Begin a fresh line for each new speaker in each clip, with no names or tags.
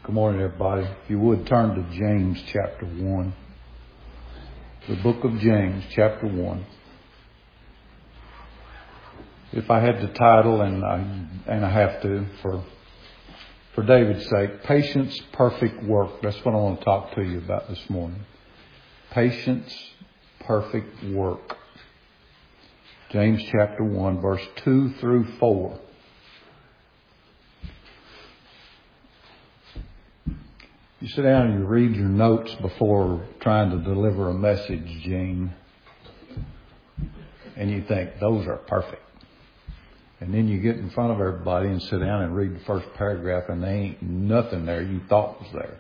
Good morning, everybody. If you would turn to James chapter 1. The book of James chapter 1. If I had the title, and I have to, for David's sake, Patience, Perfect Work. That's what I want to talk to you about this morning. Patience, Perfect Work. James chapter 1, verse 2 through 4. You sit down and you read your notes before trying to deliver a message, Gene. And you think, those are perfect. And then you get in front of everybody and sit down and read the first paragraph and there ain't nothing there you thought was there.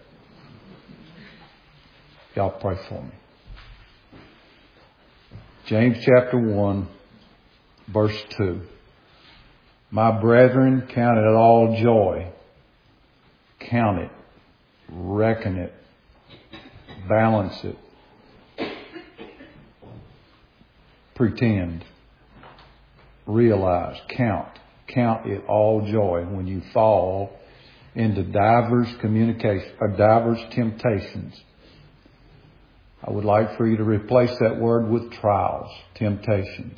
Y'all pray for me. James chapter 1, verse 2. My brethren, count it all joy. Count it. Reckon it. Balance it. Pretend. Realize. Count. Count it all joy when you fall into divers temptations. I would like for you to replace that word with trials, temptations.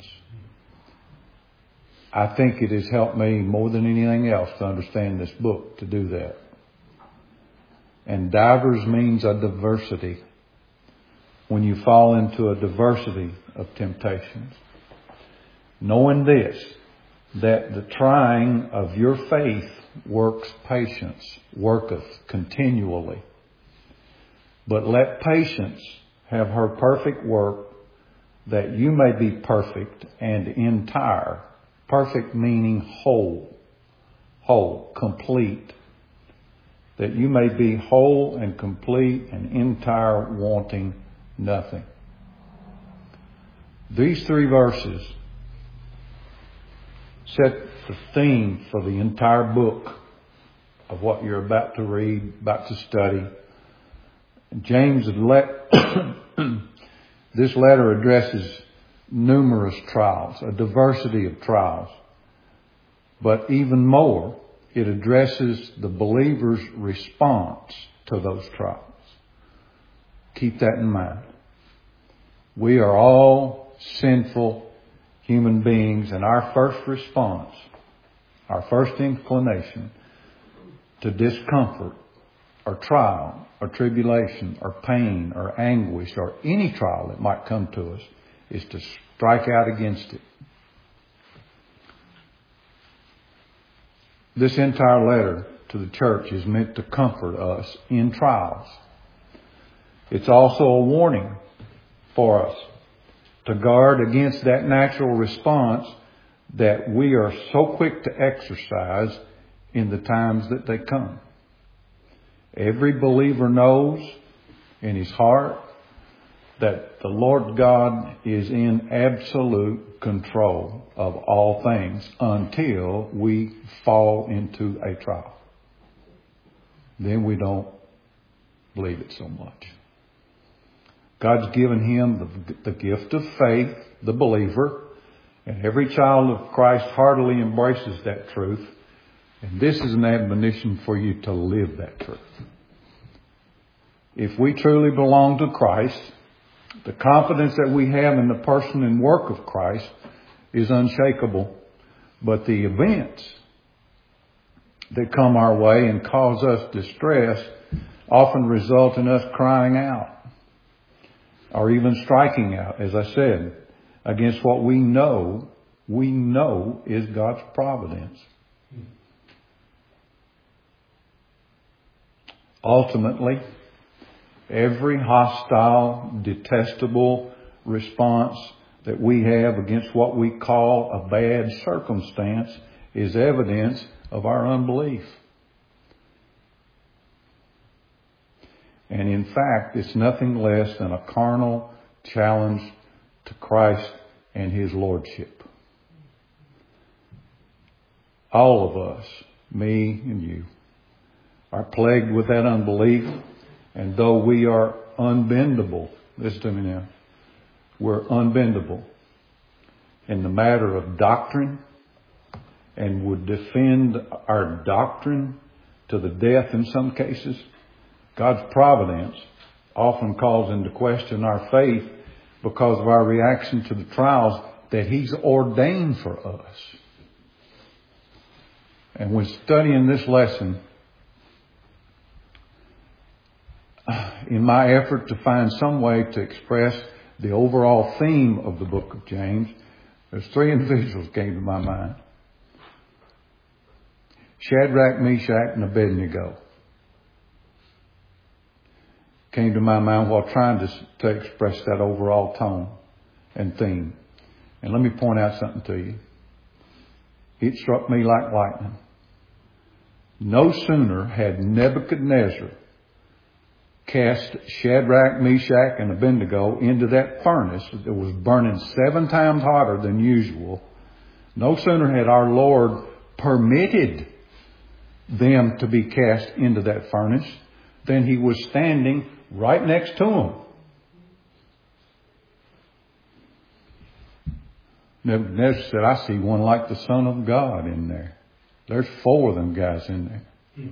I think it has helped me more than anything else to understand this book to do that. And divers means a diversity. When you fall into a diversity of temptations. Knowing this, that the trying of your faith works patience, worketh continually. But let patience have her perfect work, that you may be perfect and entire. Perfect meaning whole, complete. That you may be whole and complete and entire, wanting nothing. These three verses set the theme for the entire book of what you're about to read, about to study. James, this letter addresses numerous trials, a diversity of trials. But even more, it addresses the believer's response to those trials. Keep that in mind. We are all sinful human beings, and our first response, our first inclination to discomfort or trial or tribulation or pain or anguish or any trial that might come to us is to strike out against it. This entire letter to the church is meant to comfort us in trials. It's also a warning for us to guard against that natural response that we are so quick to exercise in the times that they come. Every believer knows in his heart that the Lord God is in absolute control of all things until we fall into a trial. Then we don't believe it so much. God's given him the gift of faith, the believer, and every child of Christ heartily embraces that truth. And this is an admonition for you to live that truth. If we truly belong to Christ, the confidence that we have in the person and work of Christ is unshakable. But the events that come our way and cause us distress often result in us crying out or even striking out, as I said, against what we know is God's providence. Ultimately, every hostile, detestable response that we have against what we call a bad circumstance is evidence of our unbelief. And in fact, it's nothing less than a carnal challenge to Christ and his lordship. All of us, me and you, are plagued with that unbelief. And though we are unbendable, listen to me now, we're unbendable in the matter of doctrine and would defend our doctrine to the death in some cases, God's providence often calls into question our faith because of our reaction to the trials that He's ordained for us. And when studying this lesson, in my effort to find some way to express the overall theme of the book of James, there's three individuals came to my mind. Shadrach, Meshach, and Abednego came to my mind while trying to express that overall tone and theme. And let me point out something to you. It struck me like lightning. No sooner had Nebuchadnezzar cast Shadrach, Meshach, and Abednego into that furnace that was burning 7 times hotter than usual. No sooner had our Lord permitted them to be cast into that furnace than He was standing right next to them. Nebuchadnezzar said, I see one like the Son of God in there. There's 4 of them guys in there.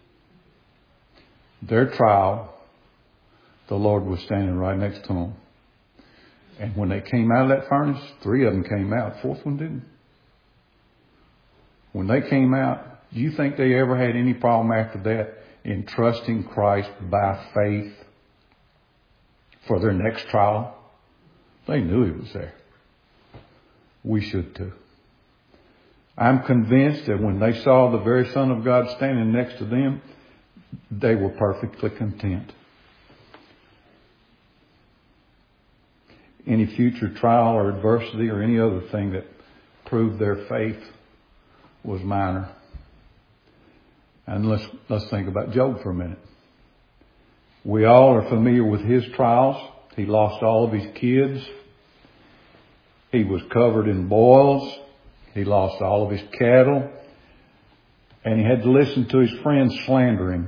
Their trial, the Lord was standing right next to them. And when they came out of that furnace, 3 of them came out. 4th one didn't. When they came out, do you think they ever had any problem after that in trusting Christ by faith for their next trial? They knew He was there. We should too. I'm convinced that when they saw the very Son of God standing next to them, they were perfectly content. Any future trial or adversity or any other thing that proved their faith was minor. And let's think about Job for a minute. We all are familiar with his trials. He lost all of his kids. He was covered in boils. He lost all of his cattle. And he had to listen to his friends slander him.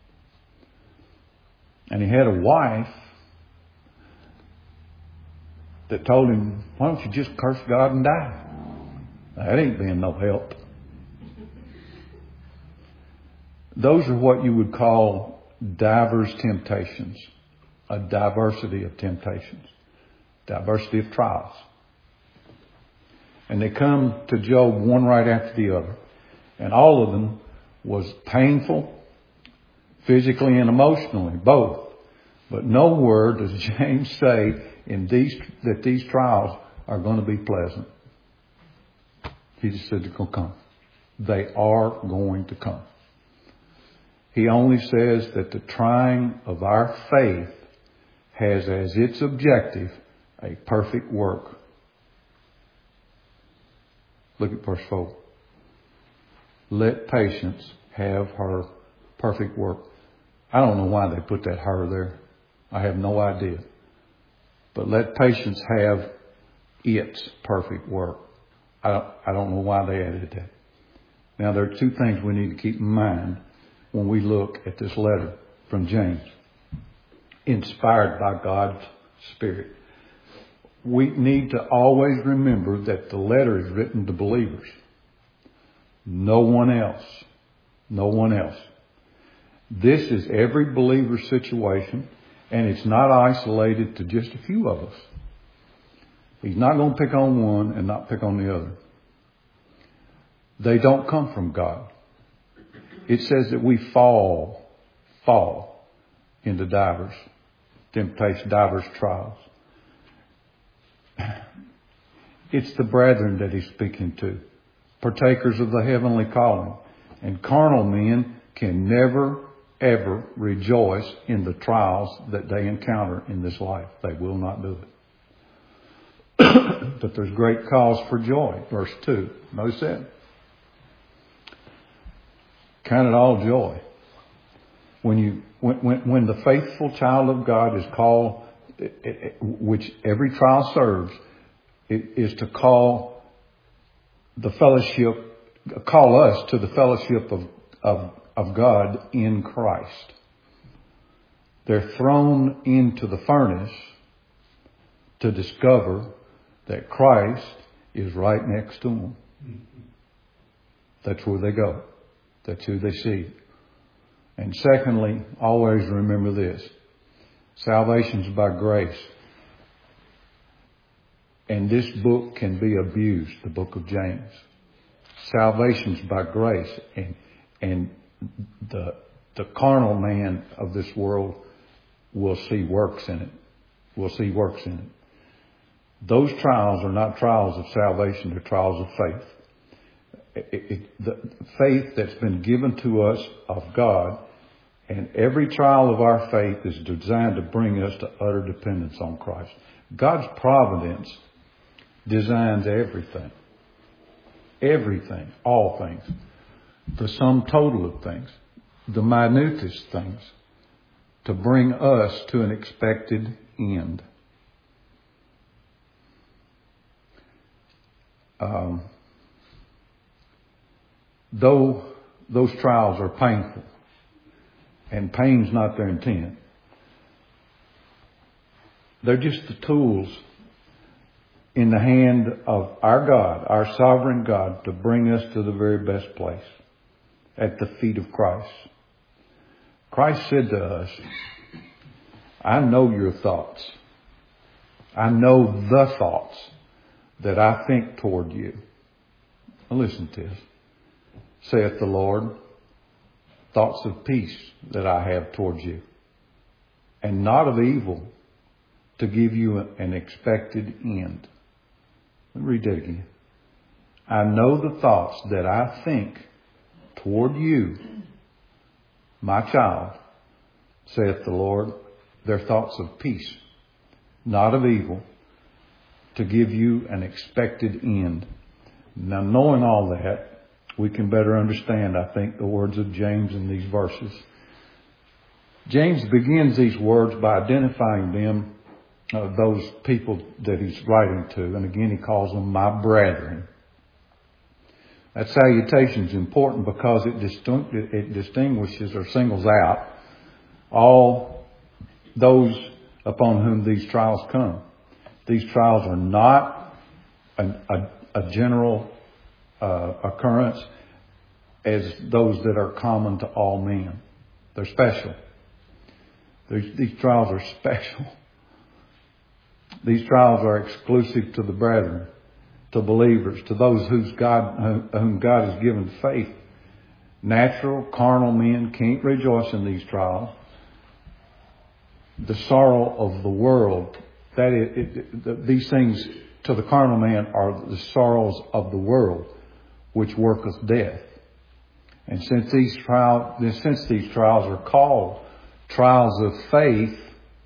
And he had a wife that told him, why don't you just curse God and die? That ain't being no help. Those are what you would call diverse temptations. A diversity of temptations. Diversity of trials. And they come to Job one right after the other. And all of them was painful, physically and emotionally, both. But nowhere does James say that these trials are going to be pleasant. He just said they're going to come. They are going to come. He only says that the trying of our faith has as its objective a perfect work. Look at verse 4. Let patience have her perfect work. I don't know why they put that her there. I have no idea. But let patience have its perfect work. I don't know why they added that. Now there are 2 things we need to keep in mind when we look at this letter from James. Inspired by God's Spirit. We need to always remember that the letter is written to believers. No one else. No one else. This is every believer's situation, and it's not isolated to just a few of us. He's not going to pick on one and not pick on the other. They don't come from God. It says that we fall into divers temptations, divers trials. It's the brethren that he's speaking to, partakers of the heavenly calling. And carnal men can never, ever rejoice in the trials that they encounter in this life. They will not do it. But there's great cause for joy. Verse 2. Notice that. Count it all joy. When the faithful child of God is called, which every trial serves, it is to call us to the fellowship of God in Christ. They're thrown into the furnace to discover that Christ is right next to them. That's where they go. That's who they see. And secondly, always remember this. Salvation's by grace. And this book can be abused, the book of James. Salvation's by grace. And the carnal man of this world will see works in it. Will see works in it. Those trials are not trials of salvation, they're trials of faith. The faith that's been given to us of God, and every trial of our faith is designed to bring us to utter dependence on Christ. God's providence designs everything. Everything. All things. The sum total of things. The minutest things. To bring us to an expected end. Though those trials are painful, and pain's not their intent, they're just the tools in the hand of our God, our sovereign God, to bring us to the very best place, at the feet of Christ. Christ said to us, I know your thoughts. I know the thoughts that I think toward you. Now listen to this. Saith the Lord, thoughts of peace that I have towards you, and not of evil, to give you an expected end. Let me read that again. I know the thoughts that I think toward you, my child, saith the Lord, they're thoughts of peace, not of evil, to give you an expected end. Now, knowing all that, we can better understand, I think, the words of James in these verses. James begins these words by identifying them, those people that he's writing to. And again, he calls them my brethren. That salutation is important because it distinguishes or singles out all those upon whom these trials come. These trials are not a general occurrence as those that are common to all men. They're special. These trials are special. These trials are exclusive to the brethren, to believers, to those whom God has given faith. Natural, carnal men can't rejoice in these trials. The sorrow of the world, these things to the carnal man are the sorrows of the world, which worketh death. And since these trials are called trials of faith,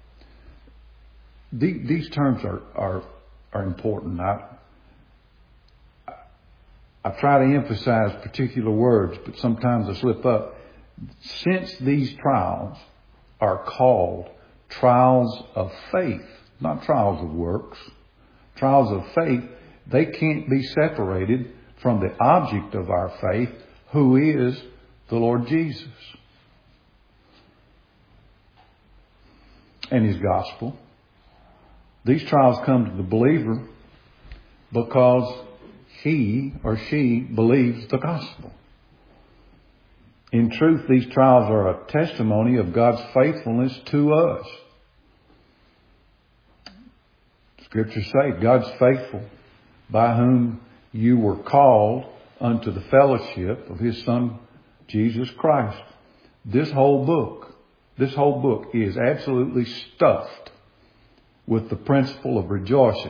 these terms are important. I try to emphasize particular words, but sometimes I slip up. Since these trials are called trials of faith, not trials of works, trials of faith, they can't be separated from the object of our faith, who is the Lord Jesus and His gospel. These trials come to the believer because he or she believes the gospel. In truth, these trials are a testimony of God's faithfulness to us. Scriptures say God's faithful, by whom you were called unto the fellowship of His Son, Jesus Christ. This whole book is absolutely stuffed with the principle of rejoicing.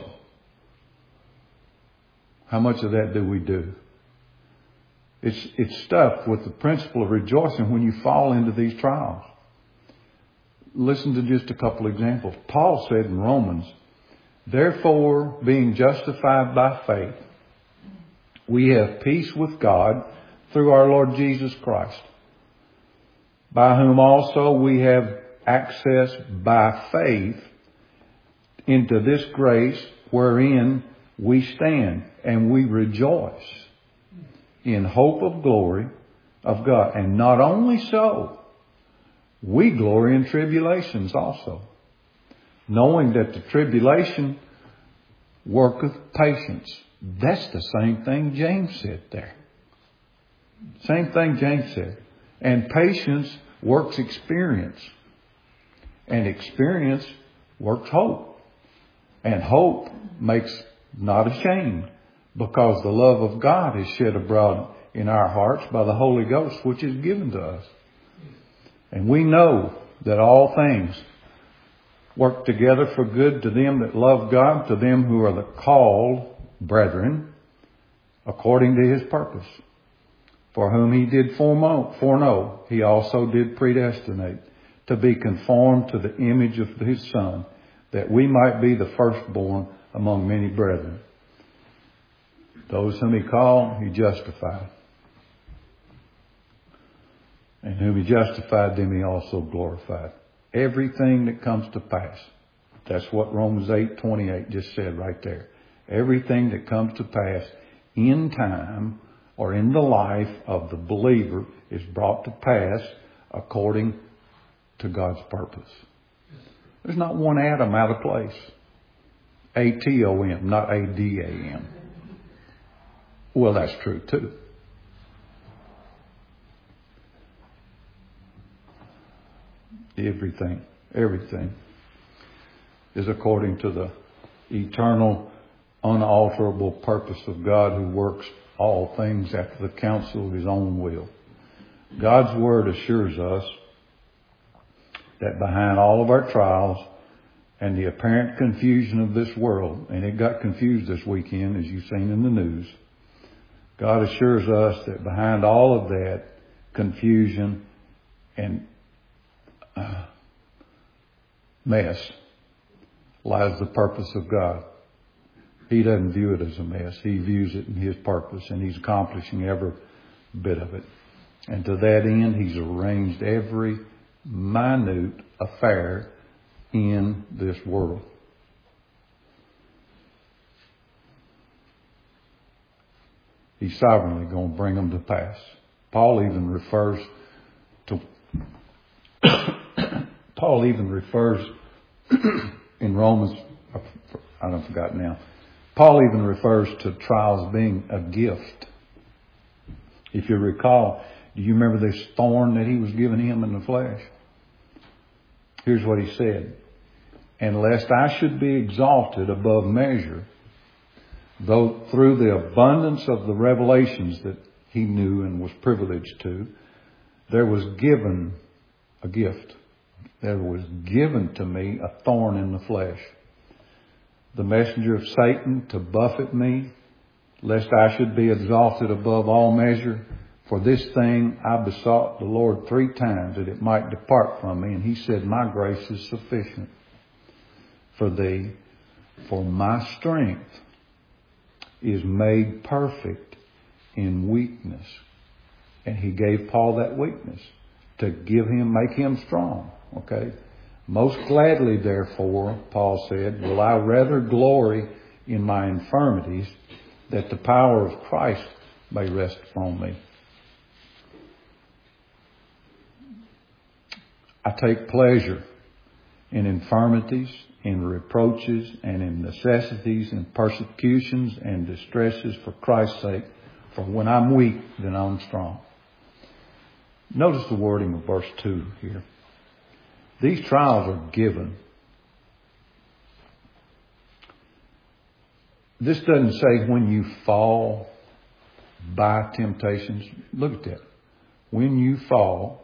How much of that do we do? It's stuffed with the principle of rejoicing when you fall into these trials. Listen to just a couple examples. Paul said in Romans, therefore, being justified by faith, we have peace with God through our Lord Jesus Christ, by whom also we have access by faith into this grace wherein we stand, and we rejoice in hope of glory of God. And not only so, we glory in tribulations also, knowing that the tribulation worketh patience. That's the same thing James said there. Same thing James said. And patience works experience. And experience works hope. And hope makes not ashamed, because the love of God is shed abroad in our hearts by the Holy Ghost, which is given to us. And we know that all things work together for good to them that love God, to them who are the called brethren, according to His purpose. For whom He did foreknow, He also did predestinate to be conformed to the image of His Son, that we might be the firstborn among many brethren. Those whom He called, He justified. And whom He justified, them He also glorified. Everything that comes to pass. That's what Romans 8:28 just said right there. Everything that comes to pass in time or in the life of the believer is brought to pass according to God's purpose. There's not one atom out of place. ATOM, not ADAM. Well, that's true too. Everything is according to the eternal, unalterable purpose of God, who works all things after the counsel of His own will. God's Word assures us that behind all of our trials and the apparent confusion of this world, and it got confused this weekend, as you've seen in the news, God assures us that behind all of that confusion and mess lies the purpose of God. He doesn't view it as a mess. He views it in His purpose, and He's accomplishing every bit of it. And to that end, He's arranged every minute affair in this world. He's sovereignly going to bring them to pass. Paul even refers in Romans, I don't forgot now. Paul even refers to trials being a gift. If you recall, do you remember this thorn that he was giving him in the flesh? Here's what he said. And lest I should be exalted above measure, though through the abundance of the revelations that he knew and was privileged to, there was given a gift. There was given to me a thorn in the flesh, the messenger of Satan to buffet me, lest I should be exalted above all measure. For this thing I besought the Lord 3 times, that it might depart from me. And He said, my grace is sufficient for thee, for my strength is made perfect in weakness. And He gave Paul that weakness to make him strong. Okay? Most gladly, therefore, Paul said, will I rather glory in my infirmities, that the power of Christ may rest upon me. I take pleasure in infirmities, in reproaches, and in necessities, and persecutions, and distresses for Christ's sake. For when I'm weak, then I'm strong. Notice the wording of verse 2 here. These trials are given. This doesn't say when you fall by temptations. Look at that. When you fall.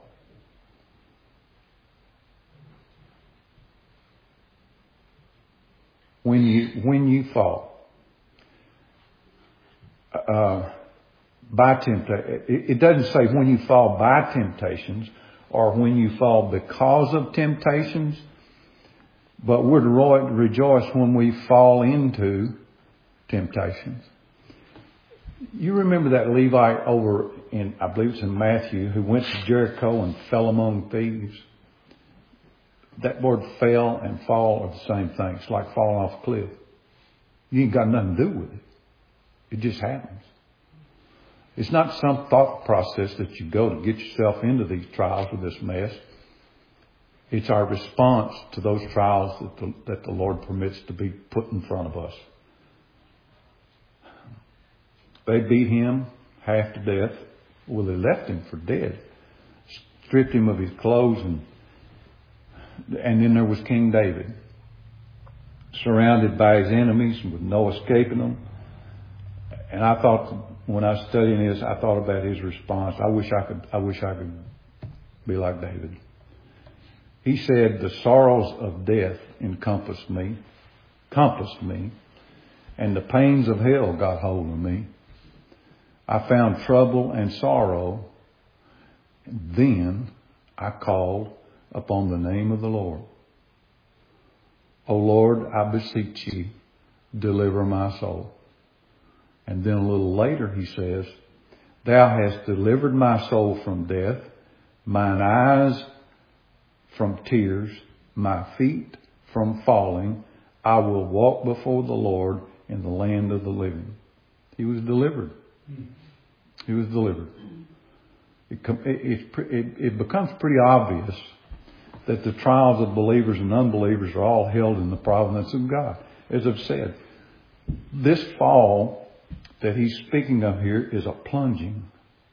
When you fall by temptation, it doesn't say when you fall by temptations or when you fall because of temptations, but we're to rejoice when we fall into temptations. You remember that Levite over in, I believe it's in Matthew, who went to Jericho and fell among thieves? That word fell and fall are the same thing. It's like falling off a cliff. You ain't got nothing to do with it. It just happens. It's not some thought process that you go to get yourself into these trials or this mess. It's our response to those trials that the Lord permits to be put in front of us. They beat him half to death. Well, they left him for dead. stripped him of his clothes, and then there was King David, surrounded by his enemies with no escaping them. And I thought, when I was studying this, I thought about his response. I wish I could be like David. He said, "The sorrows of death encompassed me, and the pains of hell got hold of me. I found trouble and sorrow. Then I called upon the name of the Lord. O Lord, I beseech you, deliver my soul." And then a little later he says, "Thou hast delivered my soul from death, mine eyes from tears, my feet from falling. I will walk before the Lord in the land of the living." He was delivered. He was delivered. It becomes pretty obvious that the trials of believers and unbelievers are all held in the providence of God. As I've said, this fall that he's speaking of here is a plunging.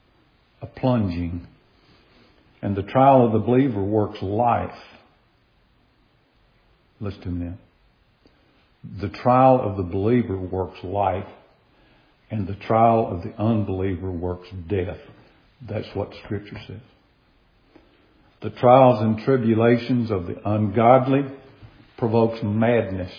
And the trial of the believer works life. Listen to me now. The trial of the believer works life, and the trial of the unbeliever works death. That's what Scripture says. The trials and tribulations of the ungodly provokes madness.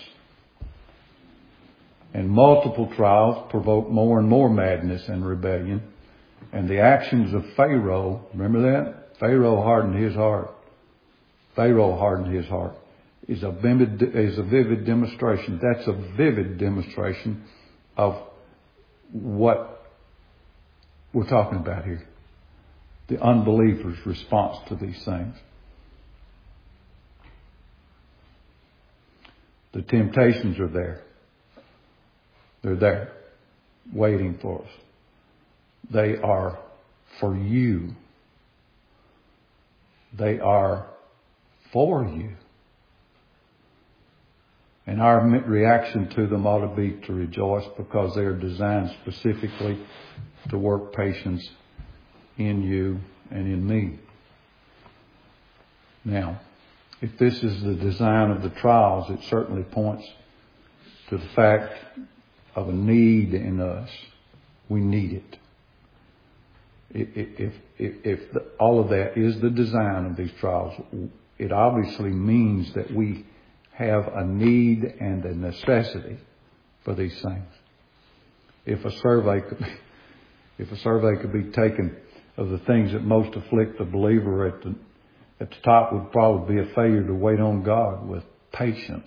And multiple trials provoke more and more madness and rebellion. And the actions of Pharaoh, remember that? Pharaoh hardened his heart. Is a vivid demonstration. That's a vivid demonstration of what we're talking about here. The unbeliever's response to these things. The temptations are there. They're there, waiting for us. They are for you. They are for you. And our reaction to them ought to be to rejoice, because they are designed specifically to work patience in you and in me. Now, if this is the design of the trials, it certainly points to the fact of a need in us. We need it. If all of that is the design of these trials, it obviously means that we have a need and a necessity for these things. If a survey could be taken of the things that most afflict the believer, at the top would probably be a failure to wait on God with patience.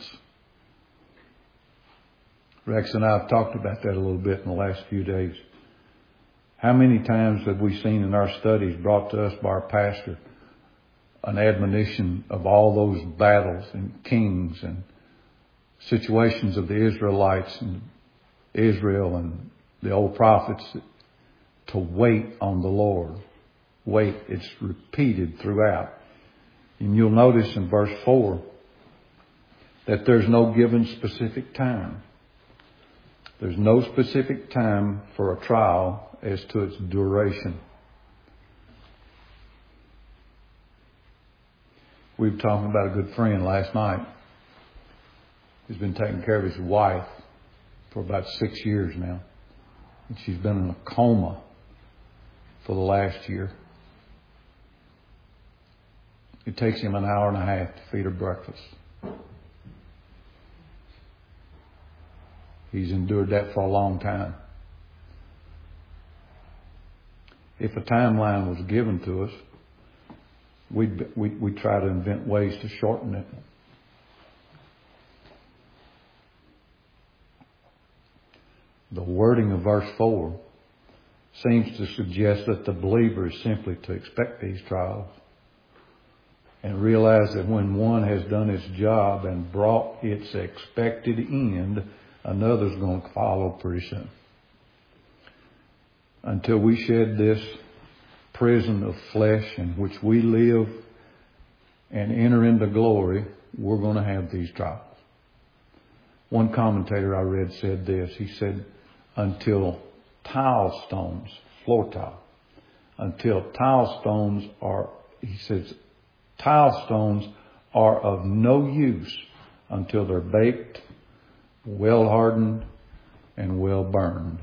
Rex and I have talked about that a little bit in the last few days. How many times have we seen in our studies brought to us by our pastor an admonition of all those battles and kings and situations of the Israelites and Israel and the old prophets to wait on the Lord. Wait. It's repeated throughout. And you'll notice in verse 4 that there's no given specific time. There's no specific time for a trial as to its duration. We were talking about a good friend last night. He's been taking care of his wife for about 6 years now. And she's been in a coma for the last year. It takes him an hour and a half to feed her breakfast. He's endured that for a long time. If a timeline was given to us, we'd try to invent ways to shorten it. The wording of verse 4 seems to suggest that the believer is simply to expect these trials and realize that when one has done its job and brought its expected end, another's going to follow pretty soon. Until we shed this prison of flesh in which we live and enter into glory, we're going to have these trials. One commentator I read said this. He said, until tile stones, floor tile, until tile stones are he says, tile stones are of no use until they're baked, well hardened, and well burned.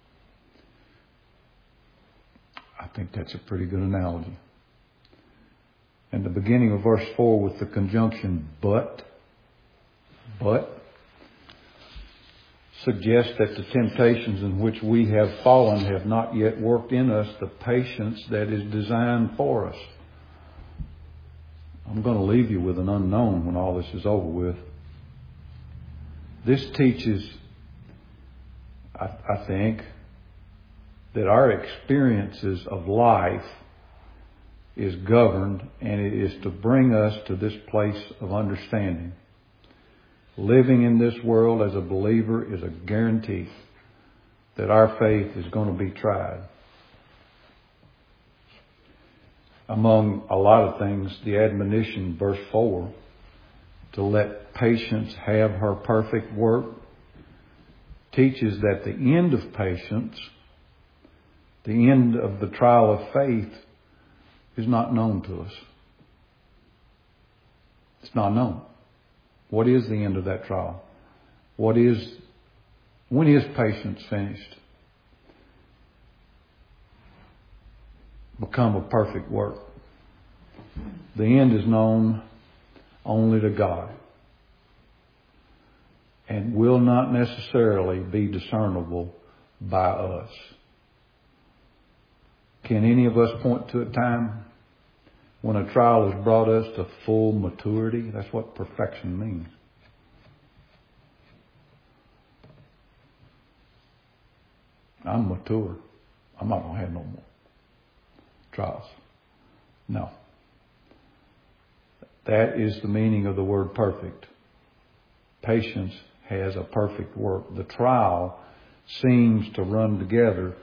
I think that's a pretty good analogy. And the beginning of verse 4 with the conjunction but suggests that the temptations in which we have fallen have not yet worked in us the patience that is designed for us. I'm going to leave you with an unknown when all this is over with. This teaches, I think, that our experiences of life is governed, and it is to bring us to this place of understanding. Living in this world as a believer is a guarantee that our faith is going to be tried. Among a lot of things, the admonition, verse 4, to let patience have her perfect work, teaches that the end of patience, the end of the trial of faith, is not known to us. It's not known. What is the end of that trial? When is patience finished? Become a perfect work. The end is known only to God and will not necessarily be discernible by us. Can any of us point to a time when a trial has brought us to full maturity? That's what perfection means. I'm mature. I'm not going to have no more trials. No. That is the meaning of the word perfect. Patience has a perfect work. The trial seems to run together,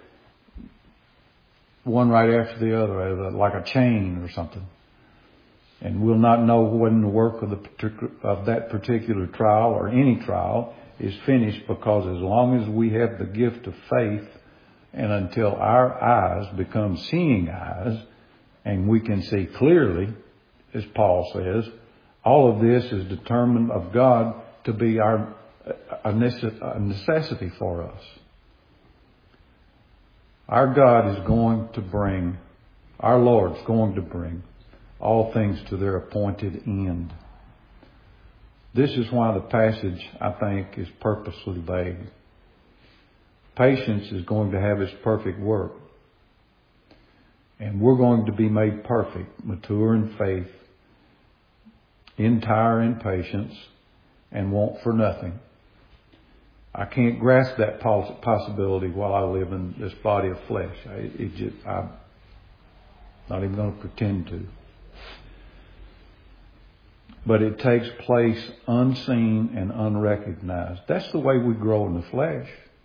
one right after the other, like a chain or something. And we'll not know when the work of that particular trial or any trial is finished, because as long as we have the gift of faith and until our eyes become seeing eyes and we can see clearly, as Paul says, all of this is determined of God to be a necessity for us. Our God is going to bring, our Lord's going to bring all things to their appointed end. This is why the passage, I think, is purposely vague. Patience is going to have its perfect work. And we're going to be made perfect, mature in faith, entire in patience, and want for nothing. I can't grasp that possibility while I live in this body of flesh. I'm not even going to pretend to. But it takes place unseen and unrecognized. That's the way we grow in the flesh.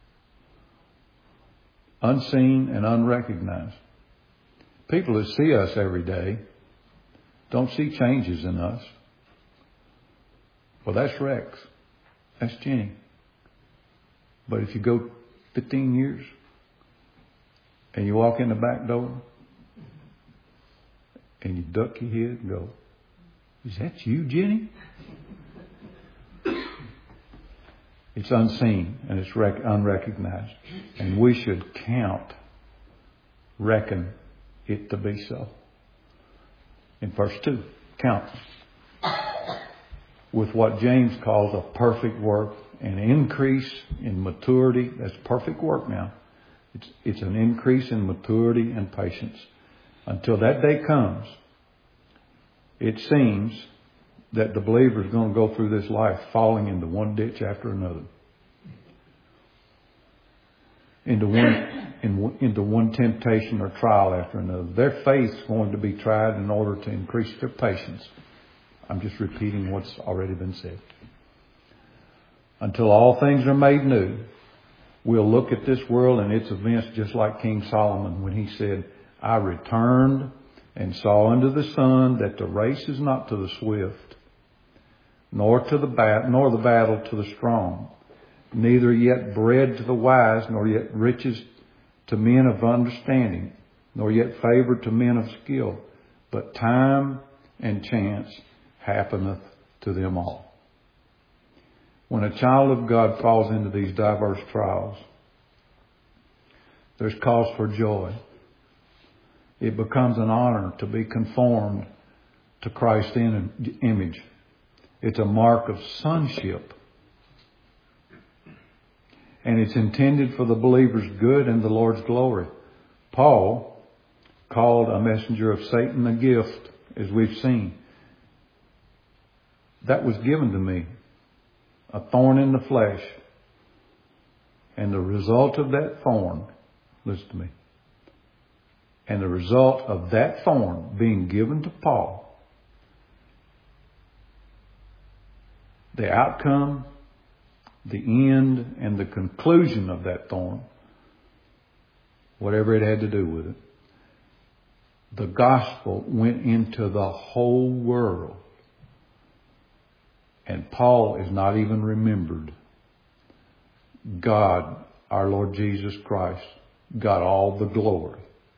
Unseen and unrecognized. People that see us every day don't see changes in us. Well, that's Rex. That's Jenny. But if you go 15 years and you walk in the back door and you duck your head and go, "Is that you, Jenny?" It's unseen and it's unrecognized. And we should reckon it to be so. In verse 2, count. With what James calls a perfect work, an increase in maturity. That's perfect work now. It's an increase in maturity and patience. Until that day comes, it seems that the believer is going to go through this life falling into one ditch after another. Into one temptation or trial after another. Their faith is going to be tried in order to increase their patience. I'm just repeating what's already been said. Until all things are made new, we'll look at this world and its events just like King Solomon when he said, "I returned and saw under the sun that the race is not to the swift, nor the battle to the strong, neither yet bread to the wise, nor yet riches to men of understanding, nor yet favor to men of skill. but time and chance happeneth to them all. When a child of God falls into these diverse trials, there's cause for joy. It becomes an honor to be conformed to Christ's image. It's a mark of sonship. And it's intended for the believer's good and the Lord's glory. Paul called a messenger of Satan a gift, as we've seen. That was given to me, a thorn in the flesh. And the result of that thorn, listen to me, and the result of that thorn being given to Paul, the outcome, the end, and the conclusion of that thorn, whatever it had to do with it, the gospel went into the whole world. And Paul is not even remembered. God, our Lord Jesus Christ, got all the glory.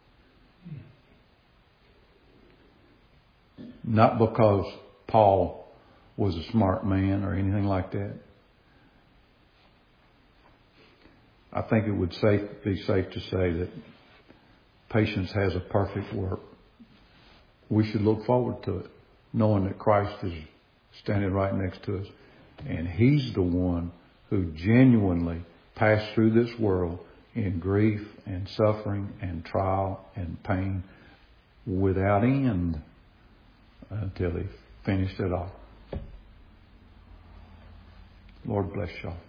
Not because Paul was a smart man or anything like that. I think it would be safe to say that patience has a perfect work. We should look forward to it, knowing that Christ is standing right next to us. And He's the one who genuinely passed through this world in grief and suffering and trial and pain without end until He finished it all. Lord bless y'all.